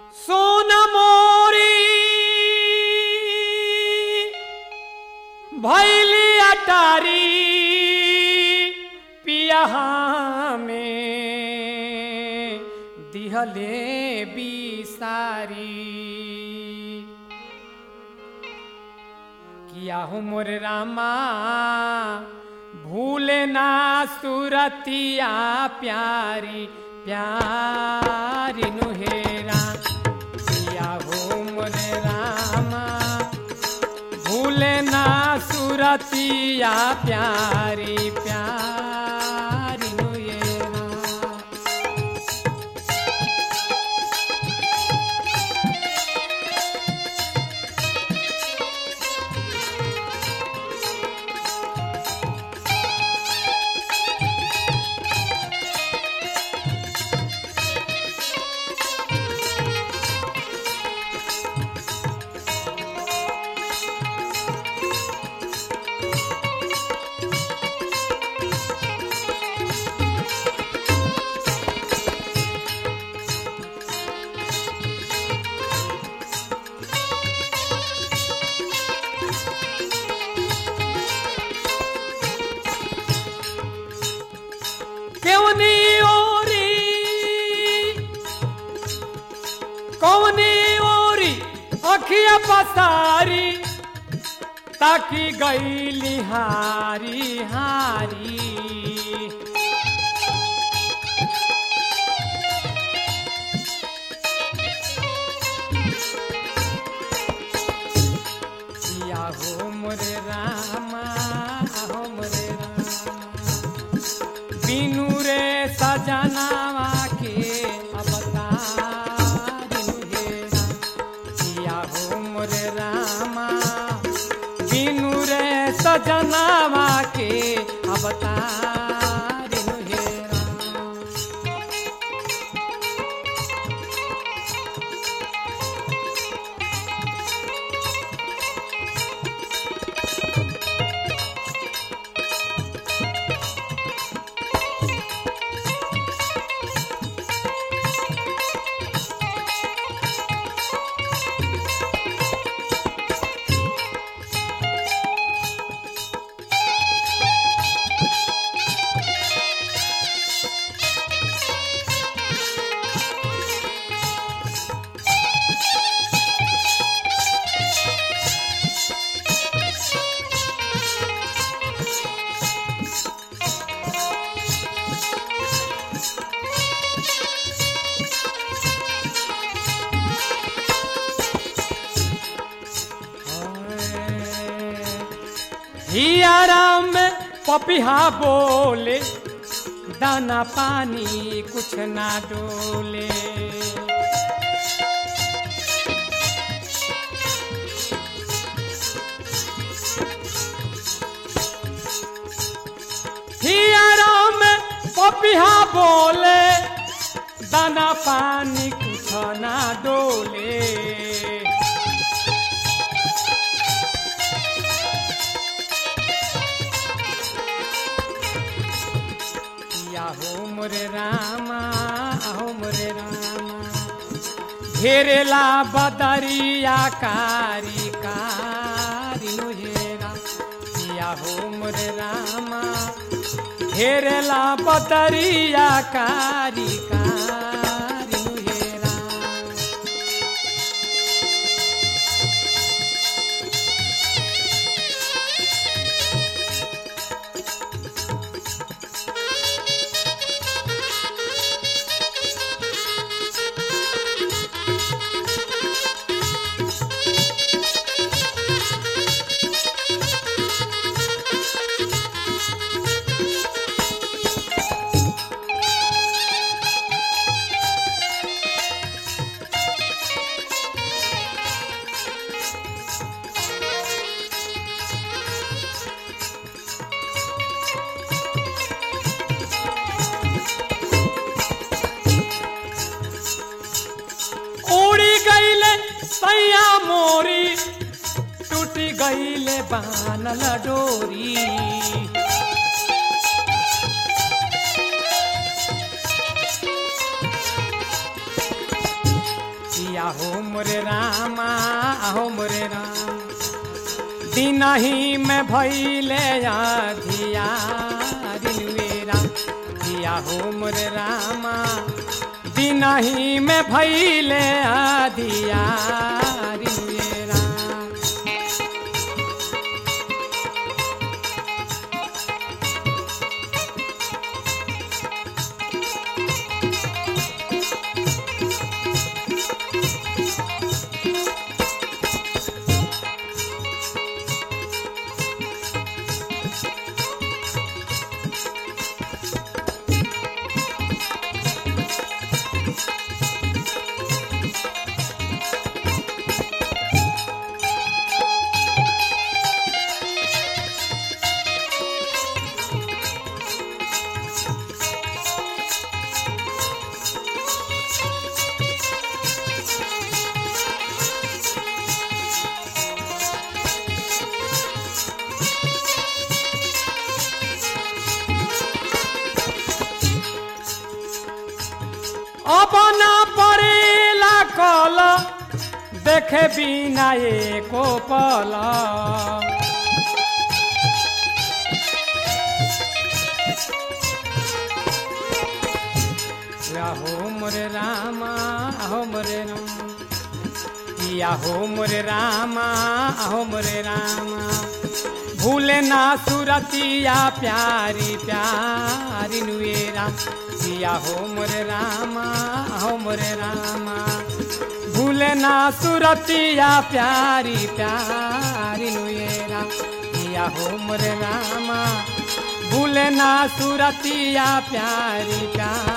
सोना मोरी भैली अटारी पिया में दिहले बिसारी किया हो मोर रामा भूले ना सुरतिया प्यारी प्यारी नुहेरा किया हो मोर रामा भूले ना सुरतिया प्यारी प्यारी नुहेरा। कौनी ओरी अखिया पसारी ताकि गईली हारी हारी या हो मोरे रामा हो मोरे रामा बिनु रे सजनावा के सजनावा के अवतार नुहेरा। हियाराम में पपिहा बोले दाना पानी कुछ ना डोले हियाराम में पपिहा बोले दाना पानी कुछ ना डोले हो मोरे रामा हो मोरे रामा घेरेला बदरिया कारी कारी नुहेरा किया हो मोरे रामा घेरेला बदरिया कारी कारी नुहेरा। सैया मोरी टूटी गईले बानल डोरी हो मोरे रामा हो मोरे राम दिन ही में भैले अधिया रिनुएरा किया हो मोरे रामा दिन ही में भैले अधिया रिनुएरा अपना परेला कल देखे बिना एको पल हो मोरे रामा हो मोरे राम किया हो मोरे रामा हो मोरे रामा भूले ना सुरतिया प्यारी प्यारी नुएरा किया हो मोरे रामा हो मोरे रामा भूले ना सुरतिया प्यारी प्यारी नुएरा किया हो मोरे रामा भूले ना सुरतिया प्यारी प्यारी